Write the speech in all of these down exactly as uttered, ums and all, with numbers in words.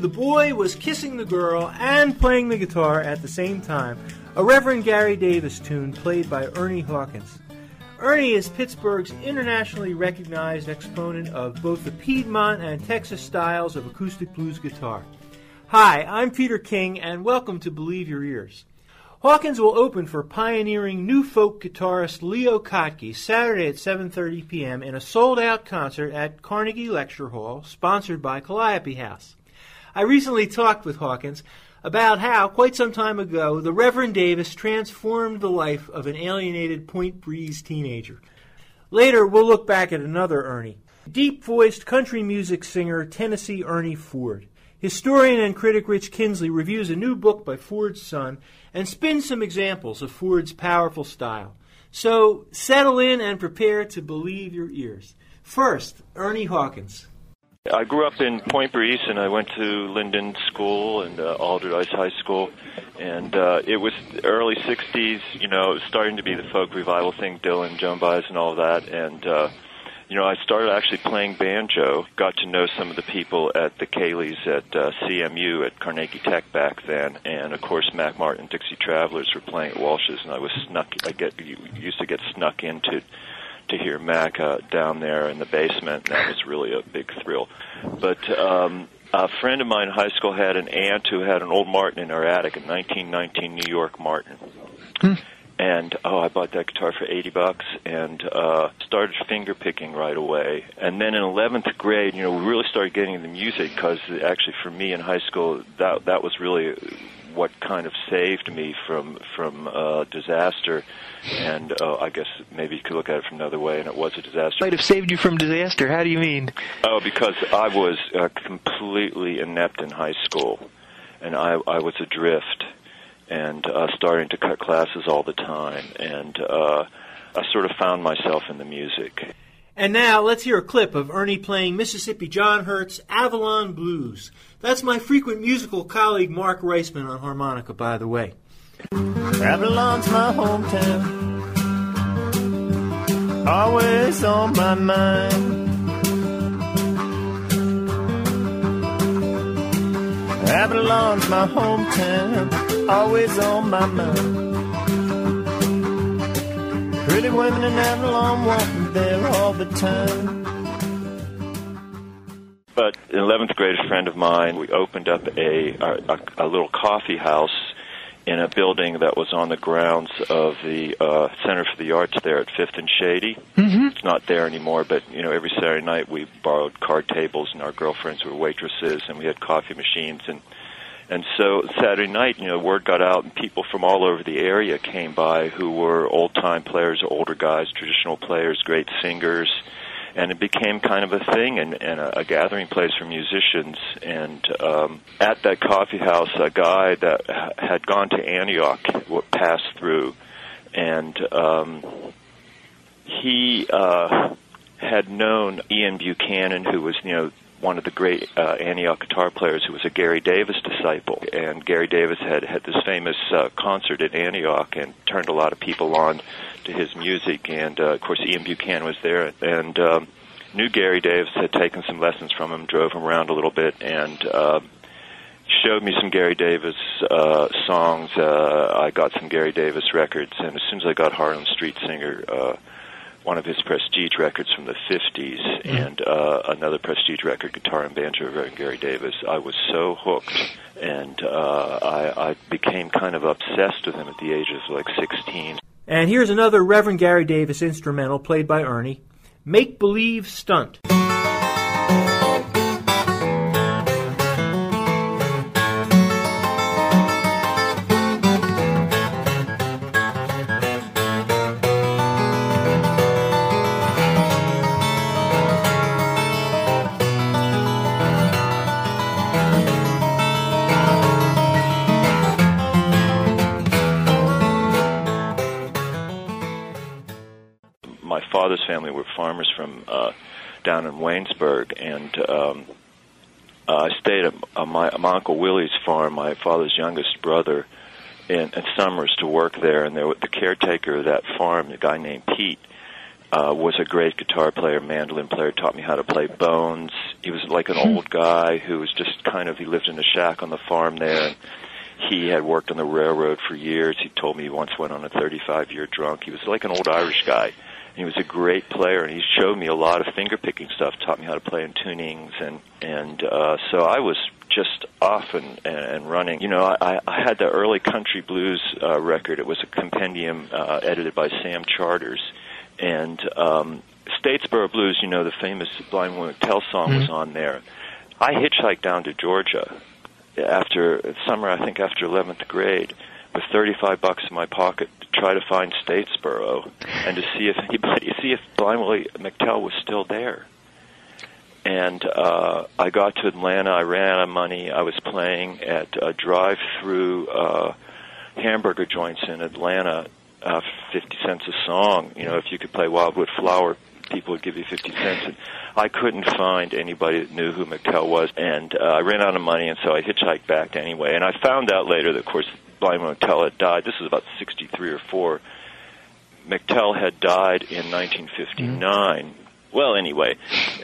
the boy was kissing the girl and playing the guitar at the same time, a Reverend Gary Davis tune played by Ernie Hawkins. Ernie is Pittsburgh's internationally recognized exponent of both the Piedmont and Texas styles of acoustic blues guitar. Hi, I'm Peter King, and welcome to Believe Your Ears. Hawkins will open for pioneering new folk guitarist Leo Kottke Saturday at seven thirty p.m. in a sold-out concert at Carnegie Lecture Hall, sponsored by Calliope House. I recently talked with Hawkins about how, quite some time ago, the Reverend Davis transformed the life of an alienated Point Breeze teenager. Later, we'll look back at another Ernie, deep-voiced country music singer Tennessee Ernie Ford. Historian and critic Rich Kinsley reviews a new book by Ford's son and spins some examples of Ford's powerful style. So settle in and prepare to believe your ears. First, Ernie Hawkins. I grew up in Point Breeze, and I went to Linden School and uh, Alderdice High School, and uh, it was the early sixties, you know, it was starting to be the folk revival thing, Dylan, Joan Baez, and all of that, and uh, you know, I started actually playing banjo, got to know some of the people at the Kayleys at uh, C M U at Carnegie Tech back then, and of course Mac Martin, Dixie Travelers were playing at Walsh's, and I was snuck, I get, used to get snuck into to hear Mac uh, down there in the basement, and that was really a big thrill. But um, a friend of mine in high school had an aunt who had an old Martin in her attic, a nineteen nineteen New York Martin. Hmm. And, oh, I bought that guitar for eighty bucks and uh, started finger picking right away. And then in eleventh grade, you know, we really started getting into music because actually for me in high school, that that was really what kind of saved me from from uh, disaster. And uh, I guess maybe you could look at it from another way, and it was a disaster. Might have saved you from disaster. How do you mean? Oh, because I was uh, completely inept in high school, and I, I was adrift. And uh, starting to cut classes all the time, and uh, I sort of found myself in the music. And now, let's hear a clip of Ernie playing Mississippi John Hurt's Avalon Blues. That's my frequent musical colleague Mark Reisman on harmonica, by the way. Avalon's my hometown, always on my mind. Avalon's my hometown, always on my mind. Pretty women in Avalon walking there all the time. But in eleventh grade, a friend of mine, we opened up a, a, a little coffee house in a building that was on the grounds of the uh, Center for the Arts there at Fifth and Shady. Mm-hmm. It's not there anymore, but, you know, every Saturday night we borrowed card tables, and our girlfriends were waitresses, and we had coffee machines. And and so Saturday night, you know, word got out, and people from all over the area came by who were old-time players, older guys, traditional players, great singers. And it became kind of a thing and, and a, a gathering place for musicians. And um, at that coffee house, a guy that ha- had gone to Antioch passed through, and um, he uh, had known Ian Buchanan, who was, you know, one of the great uh, Antioch guitar players, who was a Gary Davis disciple. And Gary Davis had had this famous uh, concert at Antioch and turned a lot of people on to his music, and uh, of course Ian Buchanan was there, and um, knew Gary Davis, had taken some lessons from him, drove him around a little bit, and uh, showed me some Gary Davis uh, songs. Uh, I got some Gary Davis records, and as soon as I got Harlem Street Singer, uh, one of his Prestige records from the fifties, mm-hmm. and uh, another Prestige record, Guitar and Banjo, Reverend Gary Davis, I was so hooked, and uh, I, I became kind of obsessed with him at the age of like sixteen. And here's another Reverend Gary Davis instrumental played by Ernie, Make Believe Stunt. My father's family were farmers from uh, down in Waynesburg, and um, uh, I stayed at uh, my, my Uncle Willie's farm, my father's youngest brother, in, in summers to work there, and there, the caretaker of that farm, a guy named Pete, uh, was a great guitar player, mandolin player, taught me how to play Bones, he was like an old guy who was just kind of, he lived in a shack on the farm there. And he had worked on the railroad for years. He told me he once went on a thirty-five-year drunk. He was like an old Irish guy. And he was a great player, and he showed me a lot of finger-picking stuff, taught me how to play in tunings, and, and uh, so I was just off and, and running. You know, I, I had the early country blues uh, record. It was a compendium uh, edited by Sam Charters, and um, Statesboro Blues, you know, the famous Blind Willie McTell song mm-hmm. was on there. I hitchhiked down to Georgia after summer, I think after eleventh grade, with thirty-five bucks in my pocket to try to find Statesboro and to see if anybody, see if Blind Willie McTell was still there. And uh, I got to Atlanta. I ran out of money. I was playing at uh, drive-through uh, hamburger joints in Atlanta, uh, fifty cents a song. You know, if you could play Wildwood Flower, people would give you fifty cents. And I couldn't find anybody that knew who McTell was, and uh, I ran out of money, and so I hitchhiked back anyway. And I found out later that, of course, Blind Willie McTell had died. This was about sixty-three or four. McTell had died in nineteen fifty-nine. Mm. Well, anyway.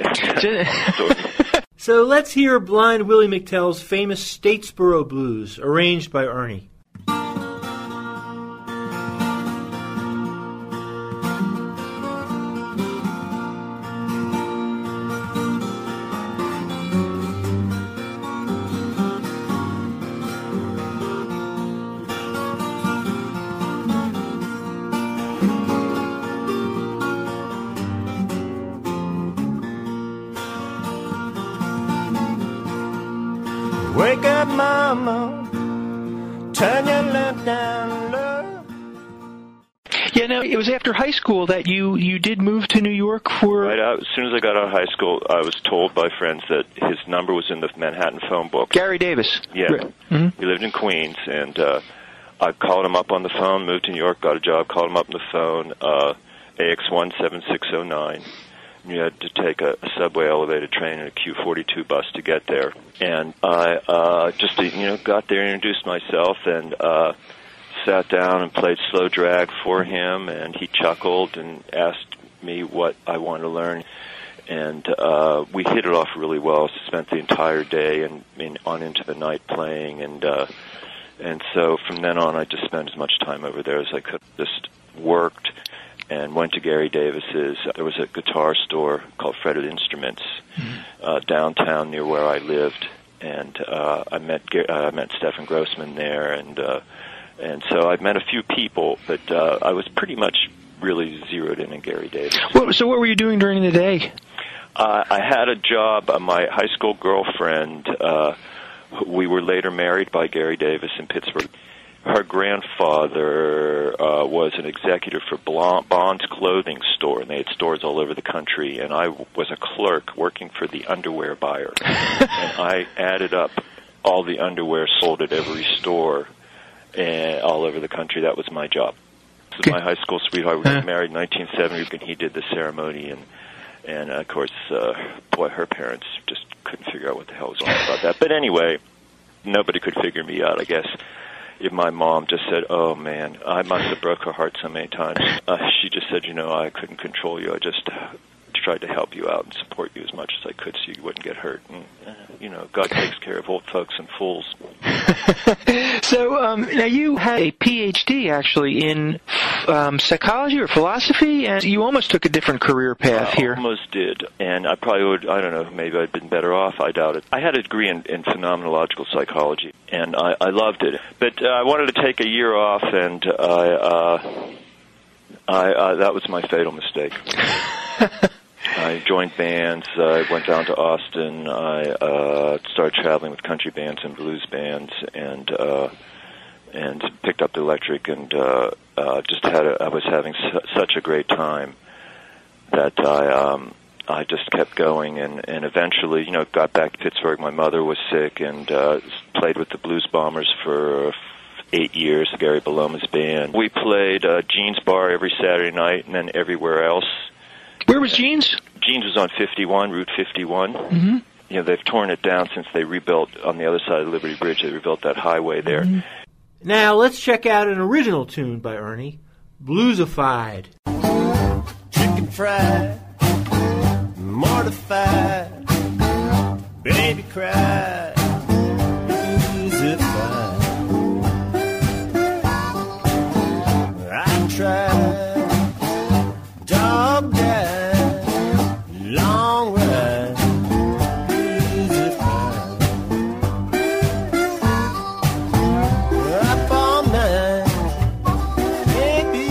So let's hear Blind Willie McTell's famous Statesboro Blues, arranged by Ernie. Wake up, mama, turn your lamp down low. Yeah, now, it was after high school that you, you did move to New York for... Right out, as soon as I got out of high school, I was told by friends that his number was in the Manhattan phone book. Gary Davis. Yeah. Mm-hmm. He lived in Queens, and uh, I called him up on the phone, moved to New York, got a job, called him up on the phone, uh, A X one seven six oh nine. You had to take a, a subway elevated train and a Q forty-two bus to get there. And I uh, just, you know, got there, introduced myself, and uh, sat down and played slow drag for him, and he chuckled and asked me what I wanted to learn. And uh, we hit it off really well. Spent the entire day and, and on into the night playing, and uh, and so from then on, I just spent as much time over there as I could. Just worked and went to Gary Davis's. There was a guitar store called Fretted Instruments mm-hmm. uh, downtown near where I lived, and uh, I met uh, I met Stefan Grossman there, and uh, and so I met a few people, but uh, I was pretty much really zeroed in on Gary Davis. Well, so what were you doing during the day? Uh, I had a job. Uh, my high school girlfriend, uh, we were later married by Gary Davis in Pittsburgh. Her grandfather uh, was an executive for Bond's clothing store, and they had stores all over the country, and I was a clerk working for the underwear buyer. And I added up all the underwear sold at every store uh, all over the country. That was my job. This was my high school sweetheart. We got married in nineteen seventy, and he did the ceremony, and, and uh, of course, uh, boy, her parents just couldn't figure out what the hell was going on about that. But anyway, nobody could figure me out, I guess. If my mom just said, oh, man, I must have broke her heart so many times. Uh, she just said, you know, I couldn't control you. I just uh, tried to help you out and support you as much as I could so you wouldn't get hurt. And, uh, you know, God takes care of old folks and fools. So um, now you had a P H D, actually, in um, psychology or philosophy, and you almost took a different career path I here. I almost did, and I probably would, I don't know, maybe I'd been better off, I doubt it. I had a degree in, in phenomenological psychology, and I, I loved it. But uh, I wanted to take a year off, and I, uh, I, uh, that was my fatal mistake. I joined bands. I went down to Austin. I uh, started traveling with country bands and blues bands, and uh, and picked up the electric, and uh, uh, just had. A, I was having su- such a great time that I um, I just kept going, and, and eventually, you know, got back to Pittsburgh. My mother was sick, and uh, played with the Blues Bombers for eight years. Gary Baloma's band. We played uh, Jean's Bar every Saturday night, and then everywhere else. Where was Jean's? Jean's was on fifty-one, Route fifty-one. Mm-hmm. You know, they've torn it down since they rebuilt on the other side of Liberty Bridge. They rebuilt that highway there. Mm-hmm. Now, let's check out an original tune by Ernie, Bluesified. Chicken fried, mortified, baby cry, easy fine. I tried, dog died, long ride, easy fine. Up all night, can't be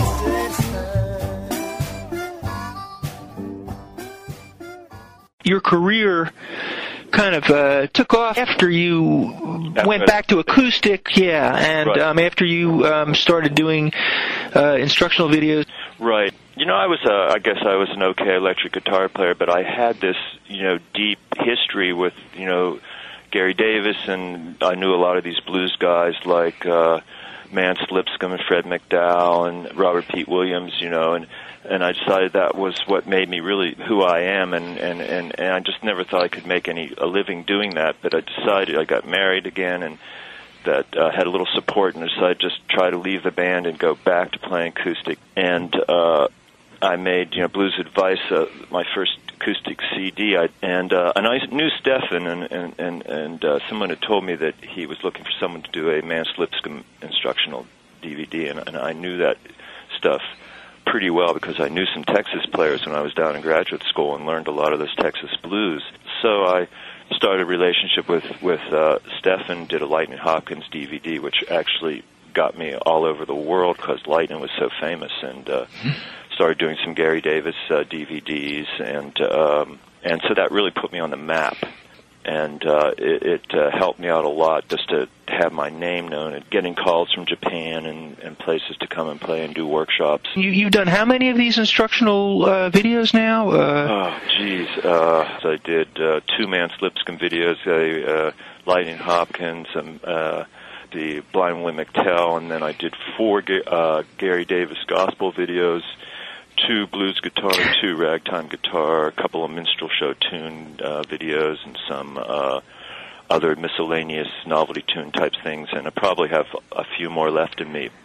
satisfied. Your career kind of uh, took off after you That's went right. back to acoustic, yeah, and right. um, after you um, started doing uh, instructional videos. Right. You know, I was, uh, I guess I was an okay electric guitar player, but I had this, you know, deep history with, you know, Gary Davis, and I knew a lot of these blues guys like uh, Mance Lipscomb and Fred McDowell and Robert Pete Williams, you know, and and I decided that was what made me really who I am, and, and, and, and I just never thought I could make any a living doing that, but I decided, I got married again, and that uh, had a little support, and decided just try to leave the band and go back to playing acoustic. And uh, I made, you know, Blues Advice, uh, my first acoustic C D, I, and uh, and I knew Stefan, and and and, and uh, someone had told me that he was looking for someone to do a Mance Lipscomb instructional D V D, and, and I knew that stuff pretty well because I knew some Texas players when I was down in graduate school and learned a lot of this Texas blues. So I started a relationship with with uh, Stefan, did a Lightning Hopkins D V D, which actually got me all over the world because Lightning was so famous, and uh, started doing some Gary Davis uh, D V Ds, and um, and so that really put me on the map, and uh, it, it uh, helped me out a lot just to have my name known and getting calls from Japan and, and places to come and play and do workshops. You, you've done how many of these instructional uh, videos now? Uh... Oh, geez. Uh, so I did uh, two Mance Lipscomb videos, a uh, Lightning Hopkins, and uh, the Blind Willie McTell, and then I did four uh, Gary Davis gospel videos, two blues guitar, two ragtime guitar, a couple of minstrel show tune uh, videos, and some uh, other miscellaneous novelty tune type things, and I probably have a few more left in me.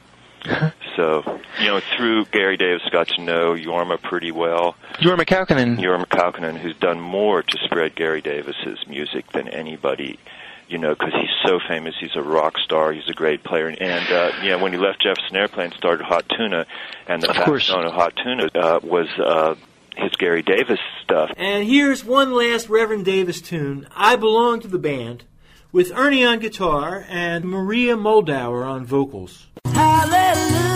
So, you know, through Gary Davis, got to know Jorma pretty well. Jorma Kaukonen. Jorma Kaukonen, who's done more to spread Gary Davis's music than anybody, you know, because he's so famous. He's a rock star. He's a great player. And, uh, you know, when he left Jefferson Airplane, started Hot Tuna, and the backbone of Hot Tuna uh, was uh, his Gary Davis stuff. And here's one last Reverend Davis tune, I Belong to the Band, with Ernie on guitar and Maria Moldauer on vocals. Hallelujah,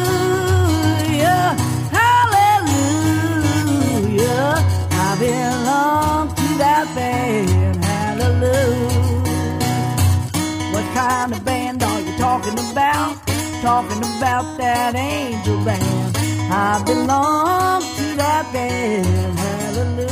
hallelujah, I belong to that band, hallelujah. What kind of band are you talking about? Talking about that angel band. I belong to that band, hallelujah.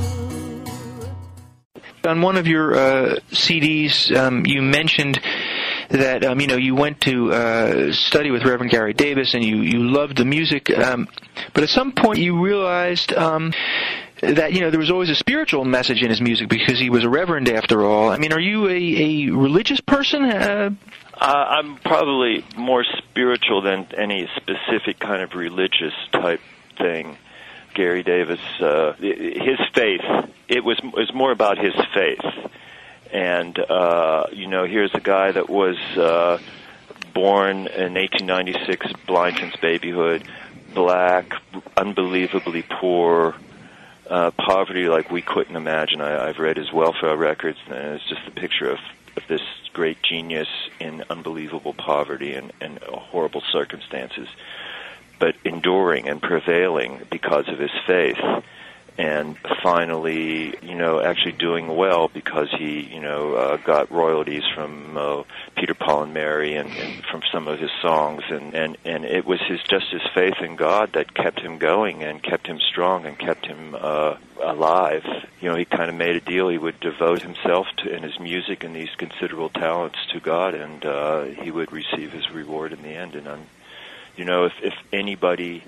On one of your uh, C Ds, um, you mentioned that um, you know you went to uh, study with Reverend Gary Davis, and you, you loved the music, um, but at some point you realized um, that you know there was always a spiritual message in his music because he was a reverend after all. I mean, are you a, a religious person? Uh, uh, I'm probably more spiritual than any specific kind of religious type thing. Gary Davis, uh, his faith, it was, it was more about his faith. And, uh, you know, here's a guy that was uh, born in eighteen ninety-six, blind since babyhood, black, unbelievably poor, uh, poverty like we couldn't imagine. I, I've read his welfare records, and it's just a picture of, of this great genius in unbelievable poverty and, and horrible circumstances, but enduring and prevailing because of his faith. And finally, you know, actually doing well because he, you know, uh, got royalties from uh, Peter, Paul, and Mary, and, and from some of his songs, and, and, and it was his just his faith in God that kept him going and kept him strong and kept him uh, alive. You know, he kind of made a deal. He would devote himself to in his music and these considerable talents to God, and uh, he would receive his reward in the end. And I'm, you know, if, if anybody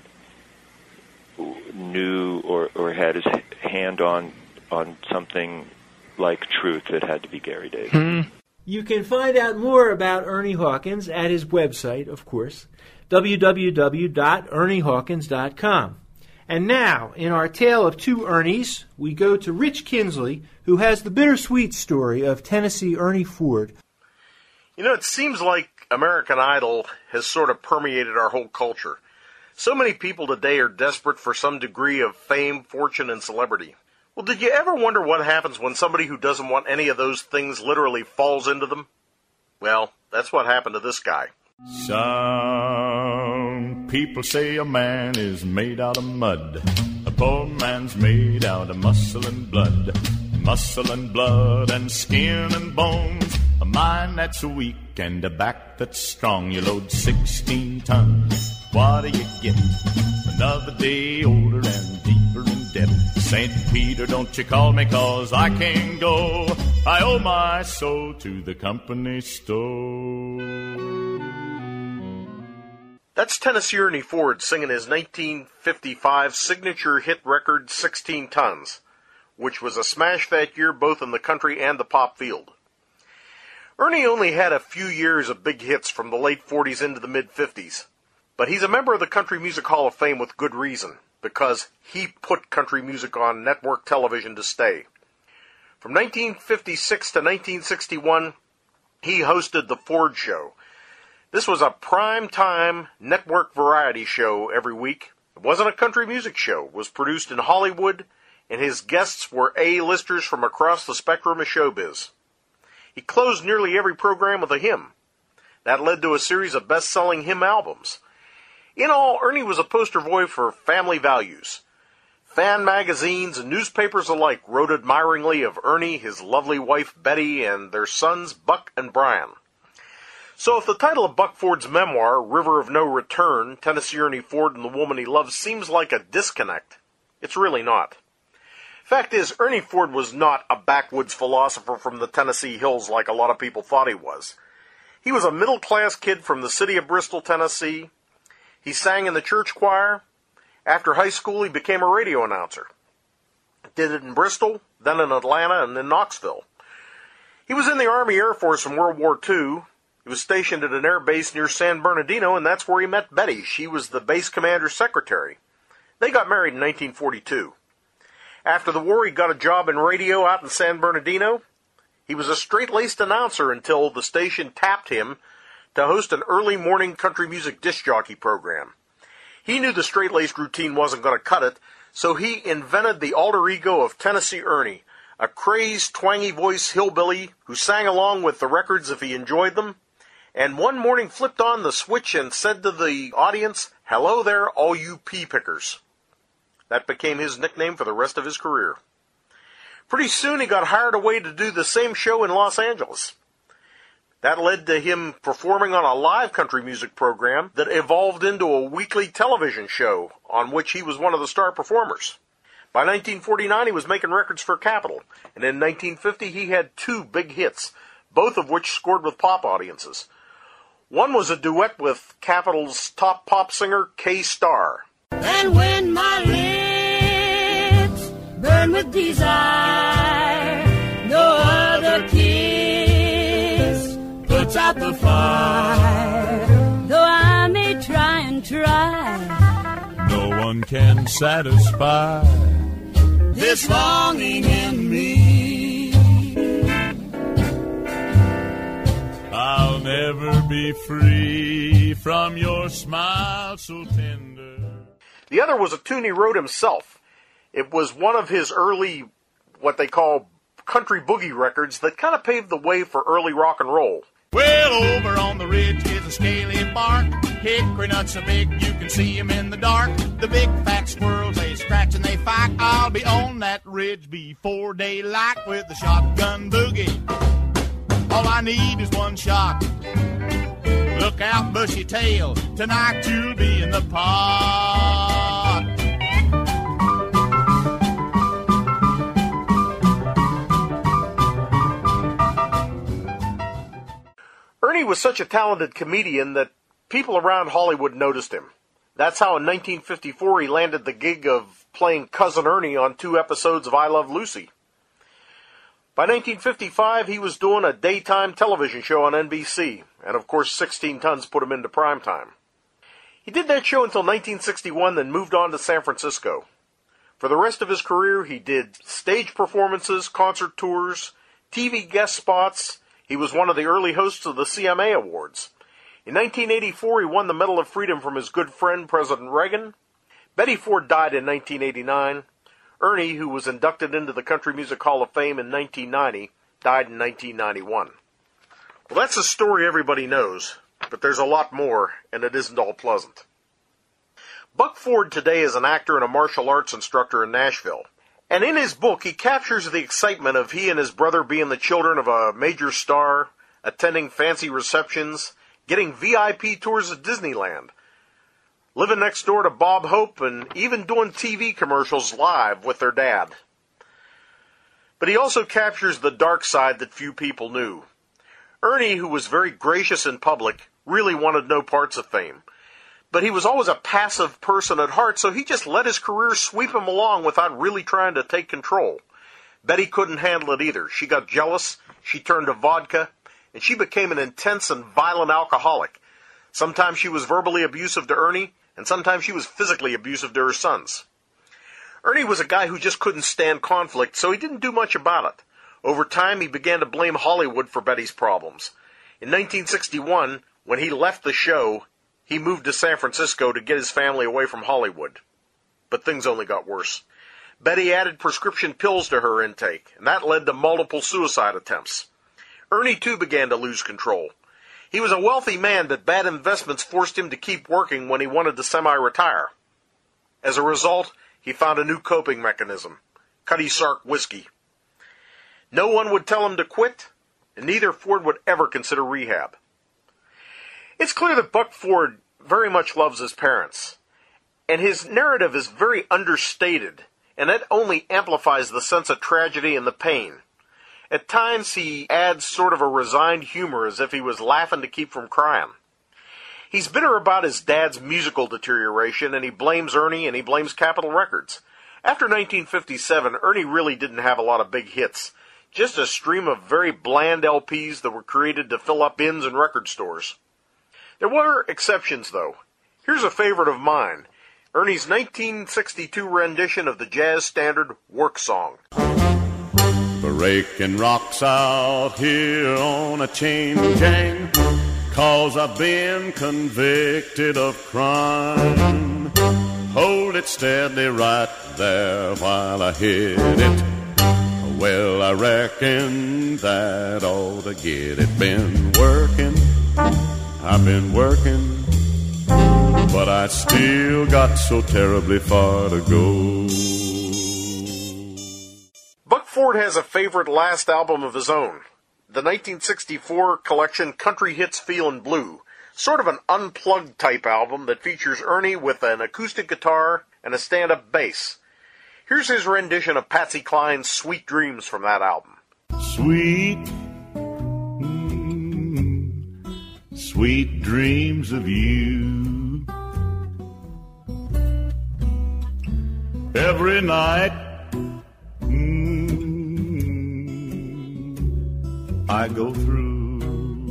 knew or, or had his hand on on something like truth, it had to be Gary Davis. Mm-hmm. You can find out more about Ernie Hawkins at his website, of course, w w w dot ernie hawkins dot com. And now, in our tale of two Ernies, we go to Rich Kinsley, who has the bittersweet story of Tennessee Ernie Ford. You know, it seems like American Idol has sort of permeated our whole culture. So many people today are desperate for some degree of fame, fortune, and celebrity. Well, did you ever wonder what happens when somebody who doesn't want any of those things literally falls into them? Well, that's what happened to this guy. Some people say a man is made out of mud. A poor man's made out of muscle and blood. Muscle and blood and skin and bones. A mind that's weak and a back that's strong. You load sixteen tons. What do you get? Another day older and deeper in debt. Saint Peter, don't you call me, 'cause I can't go. I owe my soul to the company store. That's Tennessee Ernie Ford singing his nineteen fifty-five signature hit record sixteen tons, which was a smash that year both in the country and the pop field. Ernie only had a few years of big hits from the late forties into the mid-fifties, but he's a member of the Country Music Hall of Fame with good reason, because he put country music on network television to stay. From nineteen fifty-six to nineteen sixty-one, he hosted The Ford Show. This was a prime-time network variety show every week. It wasn't a country music show. It was produced in Hollywood, and his guests were A-listers from across the spectrum of showbiz. He closed nearly every program with a hymn. That led to a series of best-selling hymn albums. In all, Ernie was a poster boy for family values. Fan magazines and newspapers alike wrote admiringly of Ernie, his lovely wife Betty, and their sons Buck and Brian. So if the title of Buck Ford's memoir, River of No Return, Tennessee Ernie Ford and the Woman He Loves, seems like a disconnect, it's really not. Fact is, Ernie Ford was not a backwoods philosopher from the Tennessee hills like a lot of people thought he was. He was a middle-class kid from the city of Bristol, Tennessee. He sang in the church choir. After high school, he became a radio announcer. Did it in Bristol, then in Atlanta, and in Knoxville. He was in the Army Air Force in World War Two. He was stationed at an air base near San Bernardino, and that's where he met Betty. She was the base commander's secretary. They got married in nineteen forty-two. After the war, he got a job in radio out in San Bernardino. He was a straight-laced announcer until the station tapped him to host an early morning country music disc jockey program. He knew the straight-laced routine wasn't going to cut it, so he invented the alter ego of Tennessee Ernie, a crazed, twangy voice hillbilly who sang along with the records if he enjoyed them, and one morning flipped on the switch and said to the audience, "Hello there, all you pea pickers." That became his nickname for the rest of his career. Pretty soon he got hired away to do the same show in Los Angeles. That led to him performing on a live country music program that evolved into a weekly television show on which he was one of the star performers. By nineteen forty-nine, he was making records for Capitol, and in nineteen fifty he had two big hits, both of which scored with pop audiences. One was a duet with Capitol's top pop singer, Kay Starr. And when my lips burn with desire, no other kiss puts out the fire. Though I may try and try, No one can satisfy this longing in me. I'll never be free from your smile so tender. The other was a tune he wrote himself. It was one of his early, what they call country boogie records that kind of paved the way for early rock and roll. Well, over on the ridge is a scaly bark. Hickory nuts so big you can see 'em in the dark. The big fat squirrels, they scratch and they fight. I'll be on that ridge before daylight with the shotgun boogie. All I need is one shot. Look out, bushy tail. Tonight you'll be in the pot. Ernie was such a talented comedian that people around Hollywood noticed him. That's how in nineteen fifty-four he landed the gig of playing Cousin Ernie on two episodes of I Love Lucy. By nineteen fifty-five, he was doing a daytime television show on N B C, and of course sixteen tons put him into prime time. He did that show until nineteen sixty-one, then moved on to San Francisco. For the rest of his career, he did stage performances, concert tours, T V guest spots. He was one of the early hosts of the C M A Awards. In nineteen eighty-four, he won the Medal of Freedom from his good friend, President Reagan. Betty Ford died in nineteen eighty-nine. Ernie, who was inducted into the Country Music Hall of Fame in nineteen ninety, died in nineteen ninety-one. Well, that's a story everybody knows, but there's a lot more, and it isn't all pleasant. Buck Ford today is an actor and a martial arts instructor in Nashville. And in his book, he captures the excitement of he and his brother being the children of a major star, attending fancy receptions, getting V I P tours at Disneyland, living next door to Bob Hope, and even doing T V commercials live with their dad. But he also captures the dark side that few people knew. Ernie, who was very gracious in public, really wanted no parts of fame. But he was always a passive person at heart, so he just let his career sweep him along without really trying to take control. Betty couldn't handle it either. She got jealous, she turned to vodka, and she became an intense and violent alcoholic. Sometimes she was verbally abusive to Ernie, and sometimes she was physically abusive to her sons. Ernie was a guy who just couldn't stand conflict, so he didn't do much about it. Over time, he began to blame Hollywood for Betty's problems. In nineteen sixty-one, when he left the show, he moved to San Francisco to get his family away from Hollywood. But things only got worse. Betty added prescription pills to her intake, and that led to multiple suicide attempts. Ernie, too, began to lose control. He was a wealthy man, but bad investments forced him to keep working when he wanted to semi-retire. As a result, he found a new coping mechanism, Cutty Sark whiskey. No one would tell him to quit, and neither Ford would ever consider rehab. It's clear that Buck Ford very much loves his parents, and his narrative is very understated, and that only amplifies the sense of tragedy and the pain. At times he adds sort of a resigned humor as if he was laughing to keep from crying. He's bitter about his dad's musical deterioration, and he blames Ernie and he blames Capitol Records. After nineteen fifty-seven, Ernie really didn't have a lot of big hits, just a stream of very bland L Ps that were created to fill up bins and record stores. There were exceptions, though. Here's a favorite of mine, Ernie's nineteen sixty-two rendition of the jazz standard Work Song. Breaking rocks out here on a chain gang, 'cause I've been convicted of crime. Hold it steady right there while I hit it. Well, I reckon that ought to get it. Been working, I've been working, but I still got so terribly far to go. Buck Ford has a favorite last album of his own, the nineteen sixty-four collection Country Hits Feelin' Blue, sort of an unplugged type album that features Ernie with an acoustic guitar and a stand-up bass. Here's his rendition of Patsy Cline's Sweet Dreams from that album. Sweet, mm, sweet dreams of you. Every night, mm, I go through.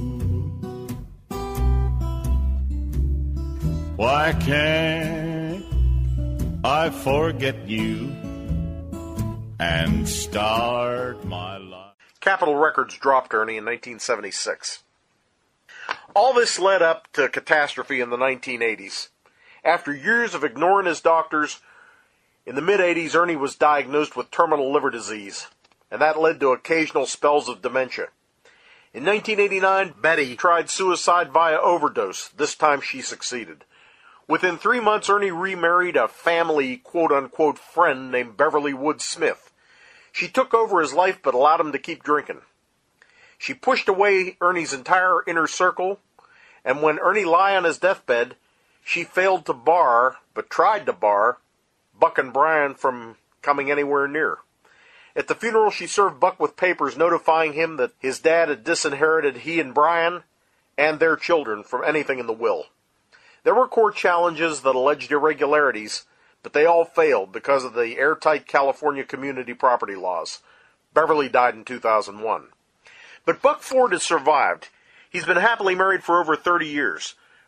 Why can't I forget you and start my life? Capitol Records dropped Ernie in nineteen seventy-six. All this led up to catastrophe in the nineteen eighties. After years of ignoring his doctors, in the mid-eighties, Ernie was diagnosed with terminal liver disease, and that led to occasional spells of dementia. In nineteen eighty-nine, Betty tried suicide via overdose. This time she succeeded. Within three months, Ernie remarried a family quote-unquote friend named Beverly Wood Smith. She took over his life but allowed him to keep drinking. She pushed away Ernie's entire inner circle, and when Ernie lay on his deathbed, she failed to bar, but tried to bar, Buck and Brian from coming anywhere near. At the funeral, she served Buck with papers notifying him that his dad had disinherited he and Brian and their children from anything in the will. There were court challenges that alleged irregularities, but they all failed because of the airtight California community property laws. Beverly died in two thousand one. But Buck Ford has survived. He's been happily married for over thirty years.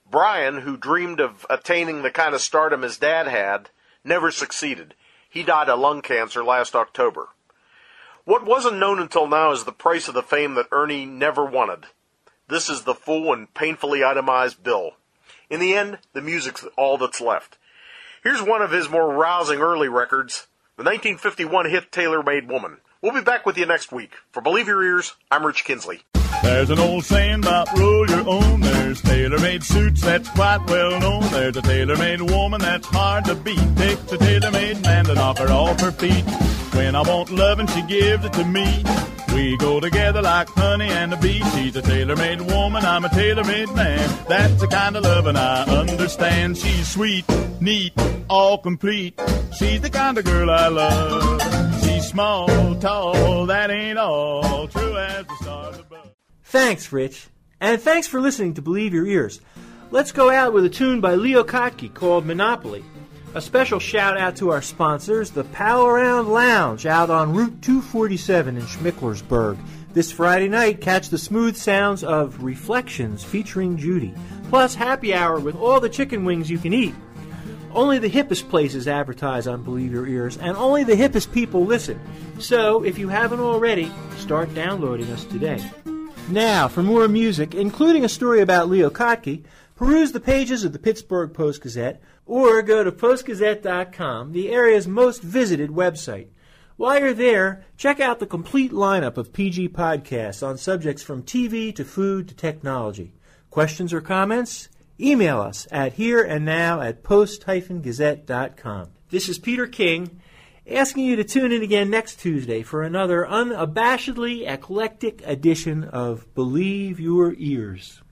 Brian, who dreamed of attaining the kind of stardom his dad had, never succeeded. He died of lung cancer last October. What wasn't known until now is the price of the fame that Ernie never wanted. This is the full and painfully itemized bill. In the end, the music's all that's left. Here's one of his more rousing early records, the nineteen fifty-one hit Tailor-Made Woman. We'll be back with you next week. For Believe Your Ears, I'm Rich Kinsley. There's an old saying about roll your own. There's tailor-made suits that's quite well known. There's a tailor-made woman that's hard to beat. Takes a tailor-made man to knock her off her feet. When I want loving, she gives it to me. We go together like honey and a bee. She's a tailor-made woman, I'm a tailor-made man. That's the kind of loving I understand. She's sweet, neat, all complete. She's the kind of girl I love. She's small, tall, that ain't all. True as the stars above. Thanks, Rich. And thanks for listening to Believe Your Ears. Let's go out with a tune by Leo Kottke called Monopoly. A special shout out to our sponsors, the Pal Around Lounge out on Route two forty-seven in Schmicklersburg. This Friday night, catch the smooth sounds of Reflections featuring Judy, plus happy hour with all the chicken wings you can eat. Only the hippest places advertise on Believe Your Ears, and only the hippest people listen. So, if you haven't already, start downloading us today. Now, for more music, including a story about Leo Kottke, peruse the pages of the Pittsburgh Post-Gazette, or go to post gazette dot com, the area's most visited website. While you're there, check out the complete lineup of P G podcasts on subjects from T V to food to technology. Questions or comments? Email us at hereandnow at post gazette dot com. This is Peter King, asking you to tune in again next Tuesday for another unabashedly eclectic edition of Believe Your Ears.